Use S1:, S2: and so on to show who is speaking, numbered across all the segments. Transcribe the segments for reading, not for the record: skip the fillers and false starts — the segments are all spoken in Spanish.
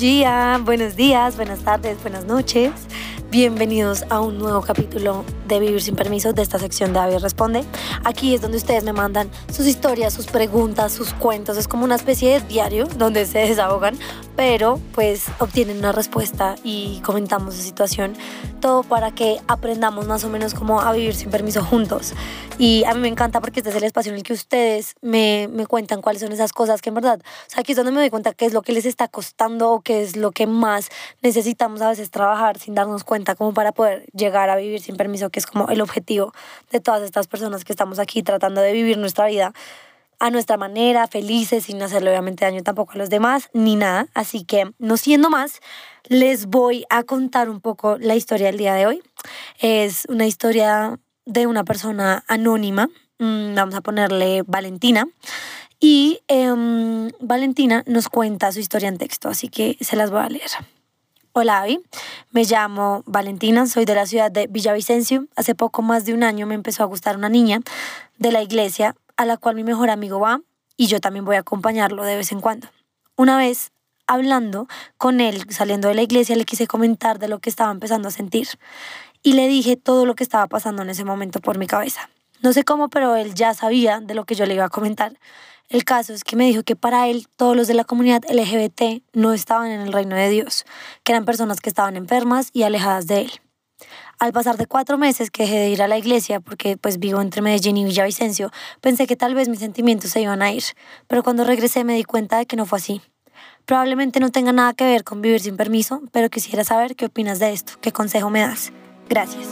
S1: Gia, buenos días, buenas tardes, buenas noches. Bienvenidos a un nuevo capítulo de Vivir sin Permiso de esta sección de Abby Responde. Aquí es donde ustedes me mandan sus historias, sus preguntas, sus cuentos. Es como una especie de diario donde se desahogan, pero pues obtienen una respuesta y comentamos su situación. Todo para que aprendamos más o menos cómo a vivir sin permiso juntos. Y a mí me encanta porque este es el espacio en el que ustedes me cuentan cuáles son esas cosas que en verdad, o sea, aquí es donde me doy cuenta qué es lo que les está costando o qué es lo que más necesitamos a veces trabajar sin darnos cuenta, como para poder llegar a vivir sin permiso, que es como el objetivo de todas estas personas que estamos aquí tratando de vivir nuestra vida a nuestra manera, felices, sin hacerle obviamente daño tampoco a los demás, ni nada. Así que, no siendo más, les voy a contar un poco la historia del día de hoy. Es una historia de una persona anónima, vamos a ponerle Valentina, y Valentina nos cuenta su historia en texto, así que se las voy a leer. Hola Abby, me llamo Valentina, soy de la ciudad de Villavicencio. Hace poco más de un año me empezó a gustar una niña de la iglesia a la cual mi mejor amigo va y yo también voy a acompañarlo de vez en cuando. Una vez, hablando con él, saliendo de la iglesia, le quise comentar de lo que estaba empezando a sentir y le dije todo lo que estaba pasando en ese momento por mi cabeza. No sé cómo, pero él ya sabía de lo que yo le iba a comentar. El caso es que me dijo que para él todos los de la comunidad LGBT no estaban en el reino de Dios, que eran personas que estaban enfermas y alejadas de él. Al pasar de 4 meses que dejé de ir a la iglesia, porque pues vivo entre Medellín y Villavicencio, pensé que tal vez mis sentimientos se iban a ir, pero cuando regresé me di cuenta de que no fue así. Probablemente no tenga nada que ver con vivir sin permiso, pero quisiera saber qué opinas de esto, qué consejo me das. Gracias.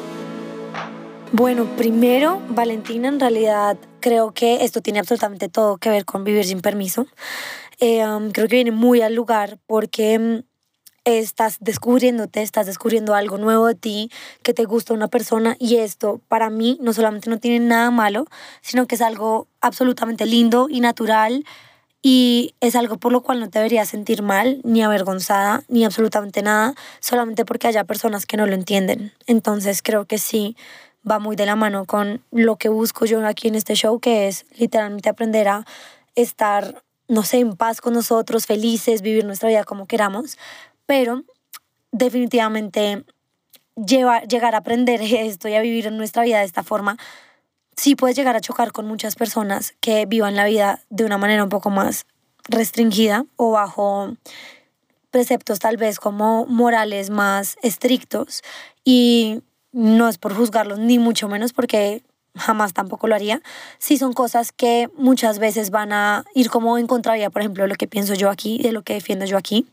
S1: Bueno, primero, Valentina, en realidad creo que esto tiene absolutamente todo que ver con vivir sin permiso. Creo que viene muy al lugar porque estás descubriendo algo nuevo de ti, que te gusta una persona, y esto para mí no solamente no tiene nada malo, sino que es algo absolutamente lindo y natural, y es algo por lo cual no te deberías sentir mal, ni avergonzada, ni absolutamente nada, solamente porque haya personas que no lo entienden. Entonces creo que sí va muy de la mano con lo que busco yo aquí en este show, que es literalmente aprender a estar, no sé, en paz con nosotros, felices, vivir nuestra vida como queramos, pero definitivamente llegar a aprender esto y a vivir en nuestra vida de esta forma, sí puedes llegar a chocar con muchas personas que vivan la vida de una manera un poco más restringida o bajo preceptos tal vez como morales más estrictos, y no es por juzgarlos ni mucho menos porque jamás tampoco lo haría. Sí son cosas que muchas veces van a ir como en contravía, por ejemplo, de lo que pienso yo aquí, de lo que defiendo yo aquí.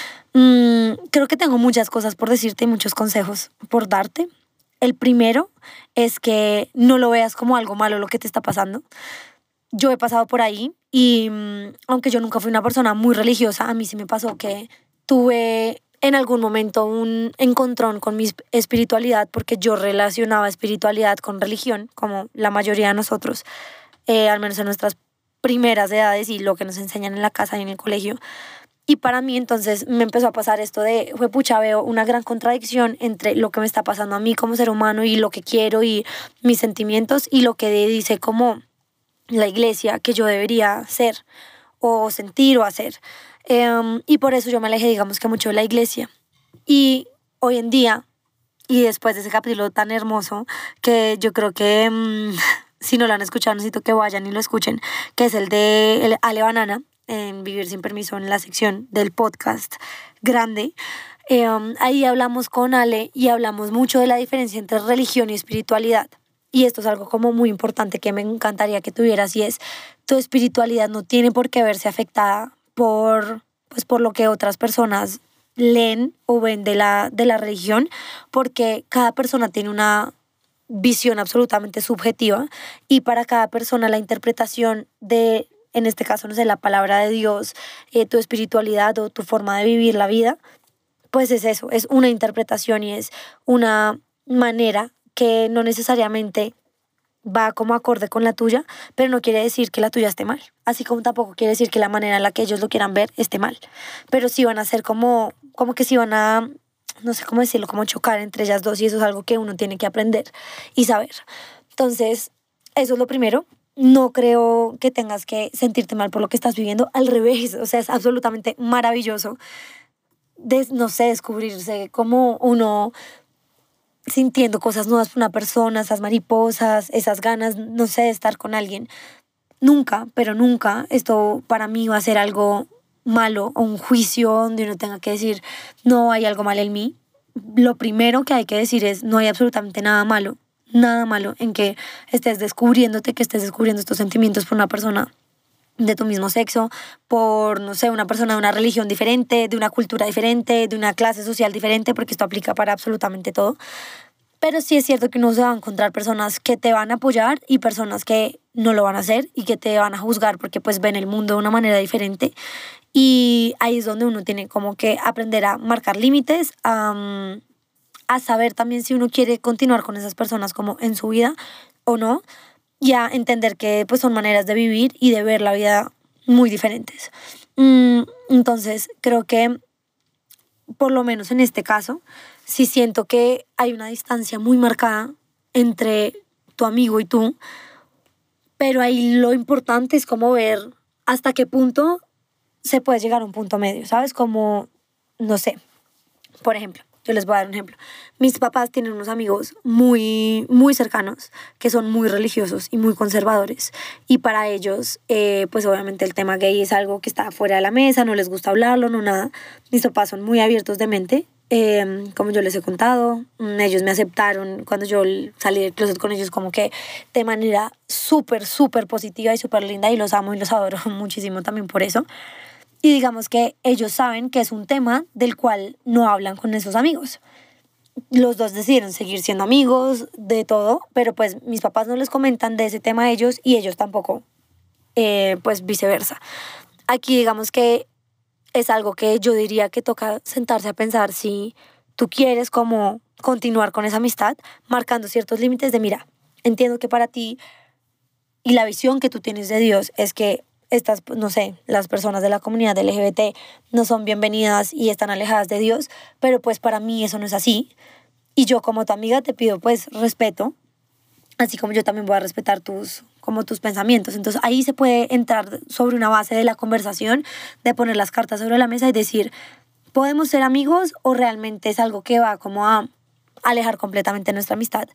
S1: Creo que tengo muchas cosas por decirte y muchos consejos por darte. El primero es que no lo veas como algo malo lo que te está pasando. Yo he pasado por ahí y aunque yo nunca fui una persona muy religiosa, a mí sí me pasó que tuve en algún momento un encontrón con mi espiritualidad, porque yo relacionaba espiritualidad con religión, como la mayoría de nosotros, al menos en nuestras primeras edades y lo que nos enseñan en la casa y en el colegio. Y para mí entonces me empezó a pasar esto de, juepucha, veo una gran contradicción entre lo que me está pasando a mí como ser humano y lo que quiero y mis sentimientos, y lo que dice como la iglesia que yo debería ser o sentir o hacer. Y por eso yo me alejé, digamos que mucho de la iglesia. Y hoy en día, y después de ese capítulo tan hermoso, que yo creo que si no lo han escuchado necesito que vayan y lo escuchen, que es el de Ale Banana, en Vivir sin Permiso, en la sección del podcast grande. Ahí hablamos con Ale y hablamos mucho de la diferencia entre religión y espiritualidad. Y esto es algo como muy importante que me encantaría que tuvieras, y es: tu espiritualidad no tiene por qué verse afectada por lo que otras personas leen o ven de la religión, porque cada persona tiene una visión absolutamente subjetiva, y para cada persona la interpretación de, en este caso, no sé, la palabra de Dios, tu espiritualidad o tu forma de vivir la vida, pues es eso, es una interpretación y es una manera que no necesariamente va como acorde con la tuya, pero no quiere decir que la tuya esté mal. Así como tampoco quiere decir que la manera en la que ellos lo quieran ver esté mal. Pero sí van a ser como que sí van a, no sé cómo decirlo, como chocar entre ellas dos, y eso es algo que uno tiene que aprender y saber. Entonces, eso es lo primero. No creo que tengas que sentirte mal por lo que estás viviendo. Al revés, o sea, es absolutamente maravilloso no sé, descubrirse como uno sintiendo cosas nuevas por una persona, esas mariposas, esas ganas, no sé, de estar con alguien. Nunca, pero nunca esto para mí va a ser algo malo o un juicio donde uno tenga que decir, no hay algo mal en mí. Lo primero que hay que decir es, no hay absolutamente nada malo en que estés descubriéndote, que estés descubriendo estos sentimientos por una persona de tu mismo sexo, por, no sé, una persona de una religión diferente, de una cultura diferente, de una clase social diferente, porque esto aplica para absolutamente todo. Pero sí es cierto que uno se va a encontrar personas que te van a apoyar y personas que no lo van a hacer y que te van a juzgar porque pues ven el mundo de una manera diferente. Y ahí es donde uno tiene como que aprender a marcar límites, a saber también si uno quiere continuar con esas personas como en su vida o no, y a entender que pues son maneras de vivir y de ver la vida muy diferentes. Entonces creo que por lo menos en este caso sí siento que hay una distancia muy marcada entre tu amigo y tú, pero ahí lo importante es como ver hasta qué punto se puede llegar a un punto medio, ¿sabes? Como, no sé, por ejemplo, yo les voy a dar un ejemplo. Mis papás tienen unos amigos muy cercanos que son muy religiosos y muy conservadores. Y para ellos, pues obviamente el tema gay es algo que está fuera de la mesa, no les gusta hablarlo, no nada. Mis papás son muy abiertos de mente. Como yo les he contado, ellos me aceptaron cuando yo salí del closet con ellos como que de manera súper positiva y súper linda, y los amo y los adoro muchísimo también por eso. Y digamos que ellos saben que es un tema del cual no hablan con esos amigos. Los dos decidieron seguir siendo amigos de todo, pero pues mis papás no les comentan de ese tema a ellos y ellos tampoco, pues viceversa. Aquí digamos que es algo que yo diría que toca sentarse a pensar si tú quieres como continuar con esa amistad, marcando ciertos límites de mira, entiendo que para ti y la visión que tú tienes de Dios es que estas, no sé, las personas de la comunidad LGBT no son bienvenidas y están alejadas de Dios, pero pues para mí eso no es así. Y yo como tu amiga te pido pues respeto, así como yo también voy a respetar tus pensamientos. Entonces ahí se puede entrar sobre una base de la conversación, de poner las cartas sobre la mesa y decir, ¿podemos ser amigos o realmente es algo que va como a alejar completamente nuestra amistad?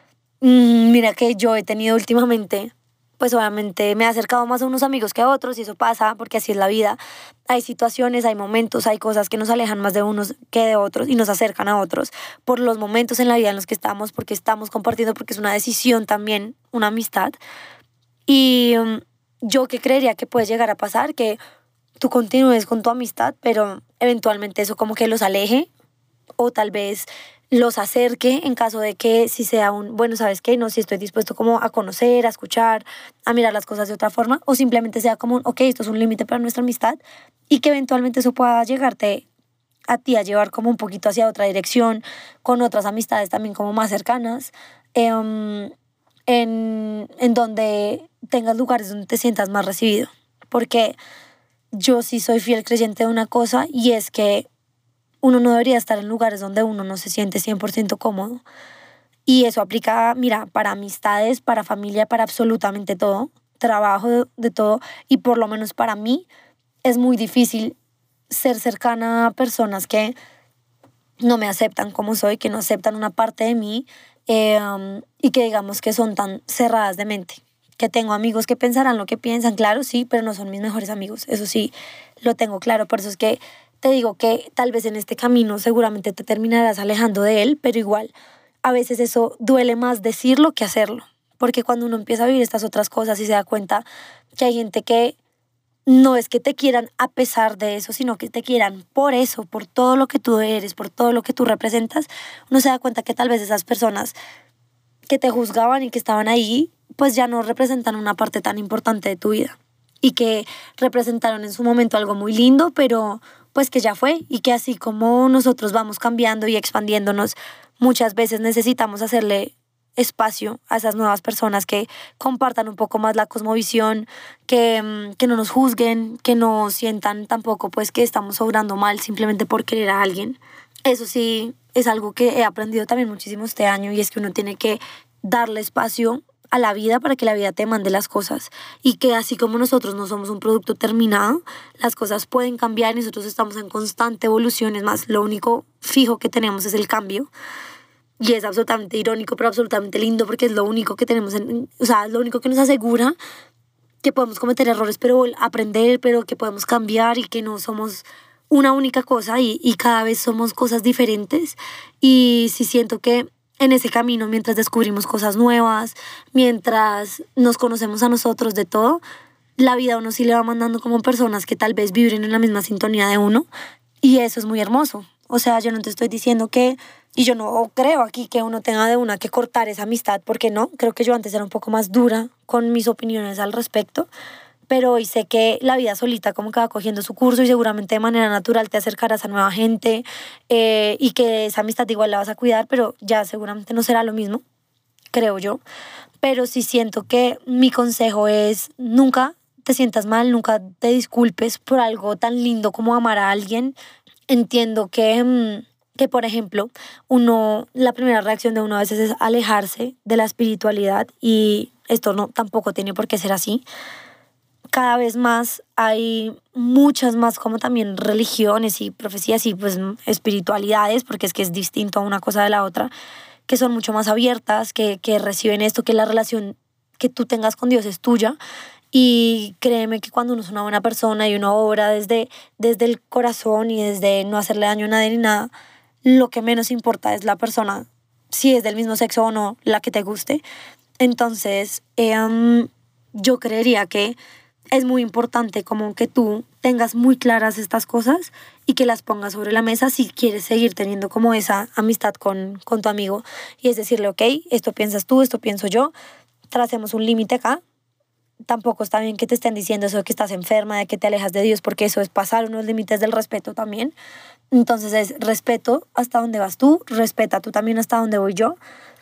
S1: Mira que yo he tenido últimamente, pues obviamente me he acercado más a unos amigos que a otros y eso pasa porque así es la vida. Hay situaciones, hay momentos, hay cosas que nos alejan más de unos que de otros y nos acercan a otros por los momentos en la vida en los que estamos, porque estamos compartiendo, porque es una decisión también, una amistad. Y yo que creería que puede llegar a pasar que tú continúes con tu amistad, pero eventualmente eso como que los aleje o tal vez los acerque en caso de que si sea bueno, ¿sabes qué? No, si estoy dispuesto como a conocer, a escuchar, a mirar las cosas de otra forma, o simplemente sea como ok, esto es un límite para nuestra amistad y que eventualmente eso pueda llegarte a ti a llevar como un poquito hacia otra dirección, con otras amistades también como más cercanas, en donde tengas lugares donde te sientas más recibido. Porque yo sí soy fiel creyente de una cosa y es que uno no debería estar en lugares donde uno no se siente 100% cómodo. Y eso aplica, mira, para amistades, para familia, para absolutamente todo, trabajo, de todo. Y por lo menos para mí es muy difícil ser cercana a personas que no me aceptan como soy, que no aceptan una parte de mí y que digamos que son tan cerradas de mente. Que tengo amigos que pensarán lo que piensan, claro, sí, pero no son mis mejores amigos. Eso sí, lo tengo claro. Por eso es que te digo que tal vez en este camino seguramente te terminarás alejando de él, pero igual a veces eso duele más decirlo que hacerlo. Porque cuando uno empieza a vivir estas otras cosas y se da cuenta que hay gente que no es que te quieran a pesar de eso, sino que te quieran por eso, por todo lo que tú eres, por todo lo que tú representas, uno se da cuenta que tal vez esas personas que te juzgaban y que estaban ahí, pues ya no representan una parte tan importante de tu vida. Y que representaron en su momento algo muy lindo, pero pues que ya fue. Y que así como nosotros vamos cambiando y expandiéndonos, muchas veces necesitamos hacerle espacio a esas nuevas personas que compartan un poco más la cosmovisión, que no nos juzguen, que no sientan tampoco pues que estamos obrando mal simplemente por querer a alguien. Eso sí es algo que he aprendido también muchísimo este año y es que uno tiene que darle espacio a la vida para que la vida te mande las cosas y que así como nosotros no somos un producto terminado, las cosas pueden cambiar y nosotros estamos en constante evolución. Es más, lo único fijo que tenemos es el cambio y es absolutamente irónico pero absolutamente lindo porque es lo único que tenemos, o sea, es lo único que nos asegura que podemos cometer errores pero aprender, pero que podemos cambiar y que no somos una única cosa y cada vez somos cosas diferentes. Y sí siento que en ese camino, mientras descubrimos cosas nuevas, mientras nos conocemos a nosotros de todo, la vida a uno sí le va mandando como personas que tal vez vibren en la misma sintonía de uno y eso es muy hermoso. O sea, yo no te estoy diciendo que, y yo no creo aquí que uno tenga de una que cortar esa amistad, porque no, creo que yo antes era un poco más dura con mis opiniones al respecto, pero hoy sé que la vida solita como que va cogiendo su curso y seguramente de manera natural te acercarás a nueva gente y que esa amistad igual la vas a cuidar, pero ya seguramente no será lo mismo, creo yo. Pero sí siento que mi consejo es nunca te sientas mal, nunca te disculpes por algo tan lindo como amar a alguien. Entiendo que, por ejemplo, la primera reacción de uno a veces es alejarse de la espiritualidad y esto no tampoco tiene por qué ser así. Cada vez más hay muchas más como también religiones y profecías y pues espiritualidades, porque es que es distinto a una cosa de la otra, que son mucho más abiertas, que reciben esto, que la relación que tú tengas con Dios es tuya. Y créeme que cuando uno es una buena persona y uno obra desde el corazón y desde no hacerle daño a nadie ni nada, lo que menos importa es la persona, si es del mismo sexo o no, la que te guste. Entonces, yo creería que es muy importante como que tú tengas muy claras estas cosas y que las pongas sobre la mesa si quieres seguir teniendo como esa amistad con tu amigo. Y es decirle, ok, esto piensas tú, esto pienso yo, tracemos un límite acá. Tampoco está bien que te estén diciendo eso de que estás enferma, de que te alejas de Dios, porque eso es pasar unos límites del respeto también. Entonces es respeto hasta donde vas tú, respeta tú también hasta donde voy yo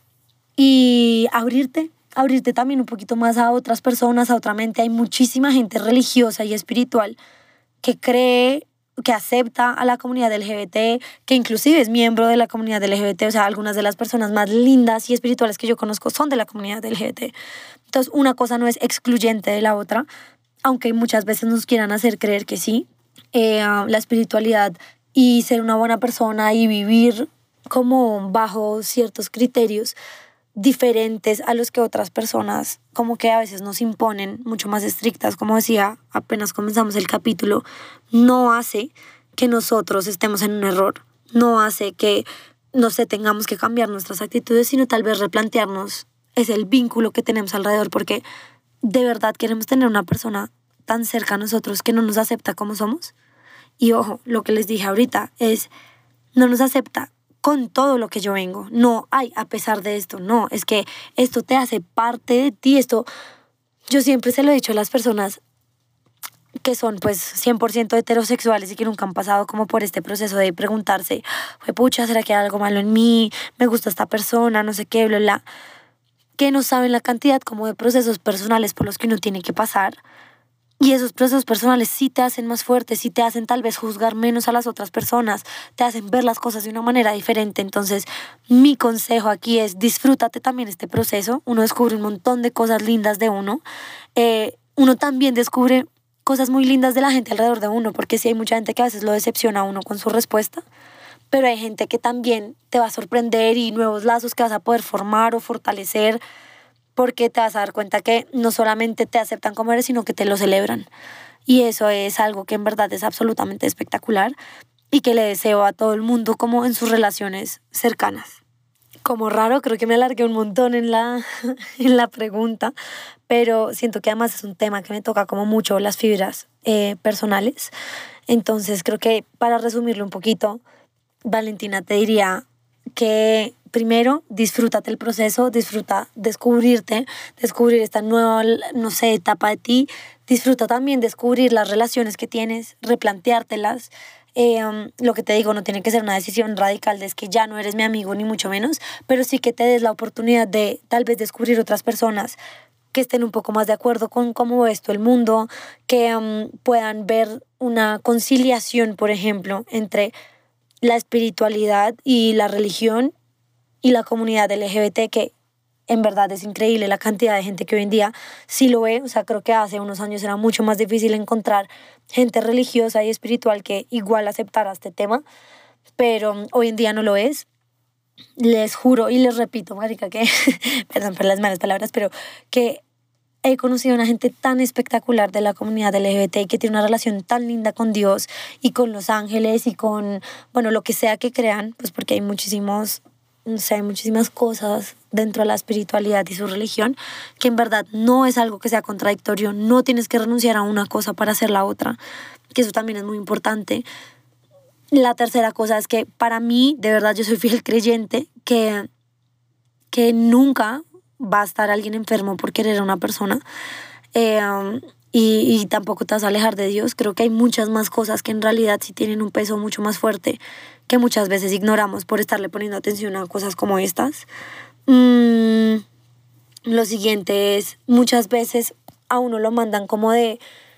S1: y abrirte también un poquito más a otras personas, a otra mente. Hay muchísima gente religiosa y espiritual que cree, que acepta a la comunidad LGBT, que inclusive es miembro de la comunidad LGBT. O sea, algunas de las personas más lindas y espirituales que yo conozco son de la comunidad LGBT. Entonces, una cosa no es excluyente de la otra, aunque muchas veces nos quieran hacer creer que sí. La espiritualidad y ser una buena persona y vivir como bajo ciertos criterios diferentes a los que otras personas como que a veces nos imponen, mucho más estrictas, como decía apenas comenzamos el capítulo, no hace que nosotros estemos en un error, no hace que, no sé, tengamos que cambiar nuestras actitudes, sino tal vez replantearnos es el vínculo que tenemos alrededor, porque de verdad queremos tener una persona tan cerca a nosotros que no nos acepta como somos. Y ojo, lo que les dije ahorita es, no nos acepta con todo lo que yo vengo. No, ay, a pesar de esto, no, es que esto te hace parte de ti. Esto, yo siempre se lo he dicho a las personas que son pues 100% heterosexuales y que nunca han pasado como por este proceso de preguntarse, pucha, ¿será que hay algo malo en mí? ¿Me gusta esta persona? No sé qué, bla, bla. Que no saben la cantidad como de procesos personales por los que uno tiene que pasar. Y esos procesos personales sí te hacen más fuerte, sí te hacen tal vez juzgar menos a las otras personas, te hacen ver las cosas de una manera diferente. Entonces, mi consejo aquí es disfrútate también este proceso. Uno descubre un montón de cosas lindas de uno. Uno también descubre cosas muy lindas de la gente alrededor de uno, porque sí hay mucha gente que a veces lo decepciona a uno con su respuesta, pero hay gente que también te va a sorprender y nuevos lazos que vas a poder formar o fortalecer, porque te vas a dar cuenta que no solamente te aceptan como eres, sino que te lo celebran. Y eso es algo que en verdad es absolutamente espectacular y que le deseo a todo el mundo como en sus relaciones cercanas. Como raro, creo que me alargué un montón en la pregunta, pero siento que además es un tema que me toca como mucho las fibras personales. Entonces creo que para resumirlo un poquito, Valentina, te diría que primero disfrútate el proceso, disfruta descubrirte, descubrir esta nueva, no sé, etapa de ti. Disfruta también descubrir las relaciones que tienes, replanteártelas. Lo que te digo, no tiene que ser una decisión radical de es que ya no eres mi amigo ni mucho menos, pero sí que te des la oportunidad de tal vez descubrir otras personas que estén un poco más de acuerdo con cómo ves tú el mundo, que puedan ver una conciliación, por ejemplo, entre la espiritualidad y la religión y la comunidad LGBT, que en verdad es increíble la cantidad de gente que hoy en día sí lo ve. O sea, creo que hace unos años era mucho más difícil encontrar gente religiosa y espiritual que igual aceptara este tema, pero hoy en día no lo es. Les juro y les repito, marica, que, perdón por las malas palabras, pero que he conocido a una gente tan espectacular de la comunidad LGBT que tiene una relación tan linda con Dios y con los ángeles y con, bueno, lo que sea que crean, pues porque hay muchísimos, no sé, hay muchísimas cosas dentro de la espiritualidad y su religión que en verdad no es algo que sea contradictorio, no tienes que renunciar a una cosa para hacer la otra, que eso también es muy importante. La tercera cosa es que para mí, de verdad, yo soy fiel creyente que nunca va a estar alguien enfermo por querer a una persona, y tampoco te vas a alejar de Dios. Creo que hay muchas más cosas que en realidad sí tienen un peso mucho más fuerte que muchas veces ignoramos por estarle poniendo atención a cosas como estas. Lo siguiente es, muchas veces a uno lo mandan como de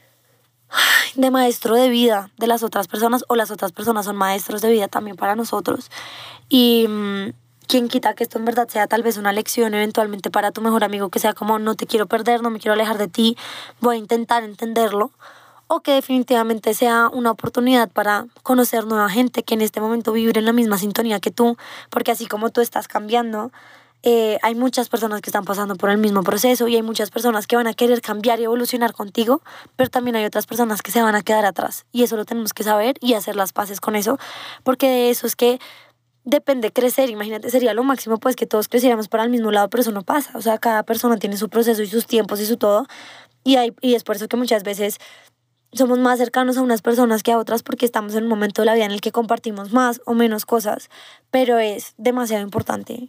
S1: maestro de vida de las otras personas, o las otras personas son maestros de vida también para nosotros. Y quién quita que esto en verdad sea tal vez una lección eventualmente para tu mejor amigo, que sea como no te quiero perder, no me quiero alejar de ti, voy a intentar entenderlo. O que definitivamente sea una oportunidad para conocer nueva gente que en este momento vive en la misma sintonía que tú, porque así como tú estás cambiando, hay muchas personas que están pasando por el mismo proceso y hay muchas personas que van a querer cambiar y evolucionar contigo, pero también hay otras personas que se van a quedar atrás y eso lo tenemos que saber y hacer las paces con eso, porque de eso es que depende crecer. Imagínate, sería lo máximo pues que todos creciéramos para el mismo lado, pero eso no pasa. O sea, cada persona tiene su proceso y sus tiempos y su todo, y es por eso que muchas veces somos más cercanos a unas personas que a otras, porque estamos en un momento de la vida en el que compartimos más o menos cosas, pero es demasiado importante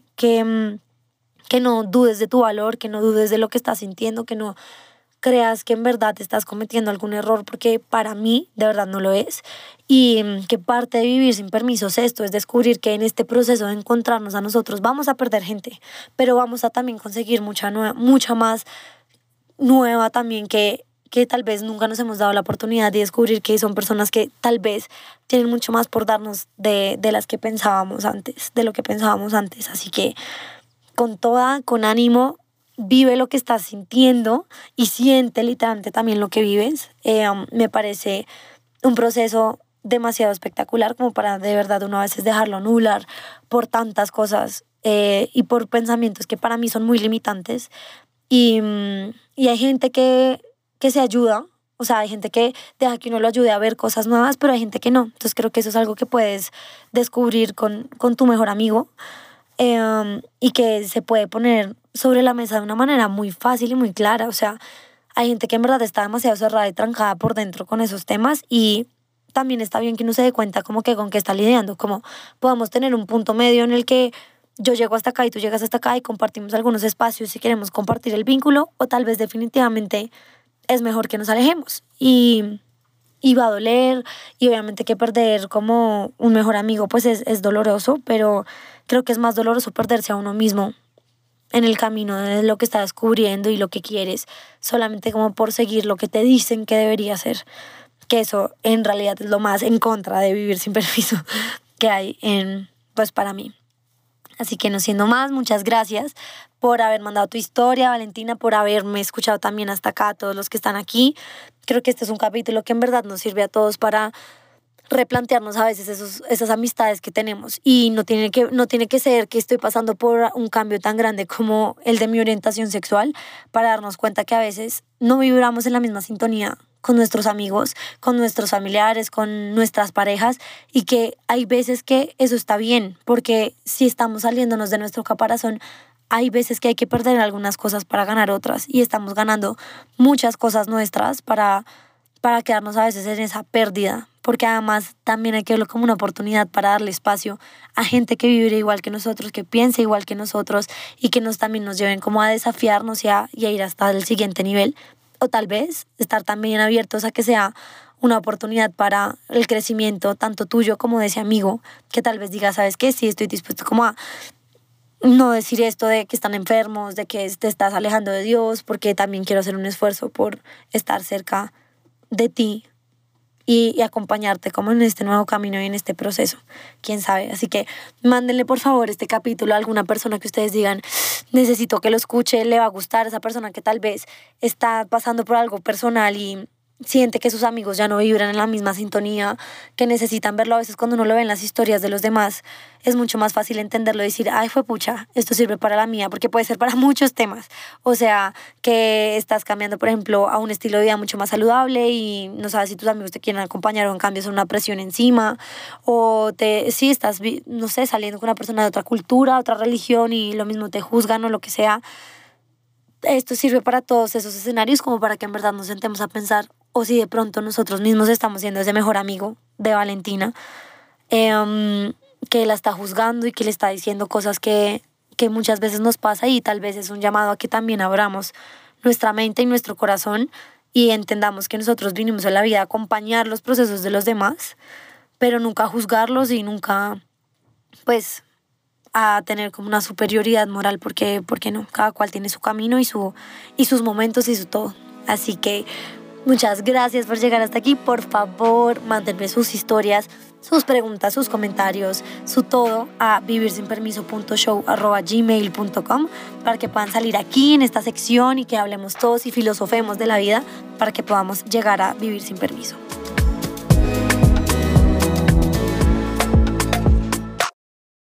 S1: que no dudes de tu valor, que no dudes de lo que estás sintiendo, que no creas que en verdad estás cometiendo algún error, porque para mí de verdad no lo es. Y que parte de vivir sin permiso es esto, es descubrir que en este proceso de encontrarnos a nosotros vamos a perder gente, pero vamos a también conseguir mucha más nueva también, que tal vez nunca nos hemos dado la oportunidad de descubrir, que son personas que tal vez tienen mucho más por darnos de las que pensábamos antes, de lo que pensábamos antes. Así que con ánimo, vive lo que estás sintiendo y siente literalmente también lo que vives. Me parece un proceso demasiado espectacular como para de verdad uno a veces dejarlo anular por tantas cosas, y por pensamientos que para mí son muy limitantes. Y hay gente que se ayuda, o sea, hay gente que deja que uno lo ayude a ver cosas nuevas, pero hay gente que no. Entonces creo que eso es algo que puedes descubrir con tu mejor amigo, y que se puede poner sobre la mesa de una manera muy fácil y muy clara. O sea, hay gente que en verdad está demasiado cerrada y trancada por dentro con esos temas, y también está bien que uno se dé cuenta como que con qué está lidiando, como podamos tener un punto medio en el que yo llego hasta acá y tú llegas hasta acá y compartimos algunos espacios si queremos compartir el vínculo, o tal vez definitivamente es mejor que nos alejemos. Y va a doler, y obviamente que perder como un mejor amigo pues es doloroso, pero creo que es más doloroso perderse a uno mismo en el camino de lo que está descubriendo y lo que quieres, solamente como por seguir lo que te dicen que debería ser, que eso en realidad es lo más en contra de vivir sin permiso que hay pues para mí. Así que no siendo más, muchas gracias por haber mandado tu historia, Valentina, por haberme escuchado también hasta acá, a todos los que están aquí. Creo que este es un capítulo que en verdad nos sirve a todos para replantearnos a veces esas amistades que tenemos. Y no tiene que ser que estoy pasando por un cambio tan grande como el de mi orientación sexual para darnos cuenta que a veces no vibramos en la misma sintonía con nuestros amigos, con nuestros familiares, con nuestras parejas, y que hay veces que eso está bien, porque si estamos saliéndonos de nuestro caparazón, hay veces que hay que perder algunas cosas para ganar otras, y estamos ganando muchas cosas nuestras para quedarnos a veces en esa pérdida, porque además también hay que verlo como una oportunidad para darle espacio a gente que vive igual que nosotros, que piensa igual que nosotros, y que también nos lleven como a desafiarnos y a ir hasta el siguiente nivel. O tal vez estar también abiertos a que sea una oportunidad para el crecimiento tanto tuyo como de ese amigo, que tal vez diga, ¿sabes qué? Sí, estoy dispuesto como a no decir esto de que están enfermos, de que te estás alejando de Dios, porque también quiero hacer un esfuerzo por estar cerca de ti y acompañarte como en este nuevo camino y en este proceso, quién sabe. Así que mándenle por favor este capítulo a alguna persona que ustedes digan, necesito que lo escuche, le va a gustar, esa persona que tal vez está pasando por algo personal y siente que sus amigos ya no vibran en la misma sintonía, que necesitan verlo. A veces cuando uno lo ve en las historias de los demás es mucho más fácil entenderlo y decir, ay, fue pucha, esto sirve para la mía, porque puede ser para muchos temas. O sea, que estás cambiando, por ejemplo, a un estilo de vida mucho más saludable y no sabes si tus amigos te quieren acompañar o en cambio son una presión encima, o sí estás, no sé, saliendo con una persona de otra cultura, otra religión y lo mismo te juzgan o lo que sea. Esto sirve para todos esos escenarios como para que en verdad nos sentemos a pensar o si de pronto nosotros mismos estamos siendo ese mejor amigo de Valentina, que la está juzgando y que le está diciendo cosas que muchas veces nos pasa, y tal vez es un llamado a que también abramos nuestra mente y nuestro corazón y entendamos que nosotros vinimos a la vida a acompañar los procesos de los demás, pero nunca a juzgarlos y nunca, pues, a tener como una superioridad moral, porque no, cada cual tiene su camino y sus momentos y su todo. Así que muchas gracias por llegar hasta aquí. Por favor, mándenme sus historias, sus preguntas, sus comentarios, su todo a vivirsinpermiso.show@gmail.com para que puedan salir aquí en esta sección y que hablemos todos y filosofemos de la vida para que podamos llegar a vivir sin permiso.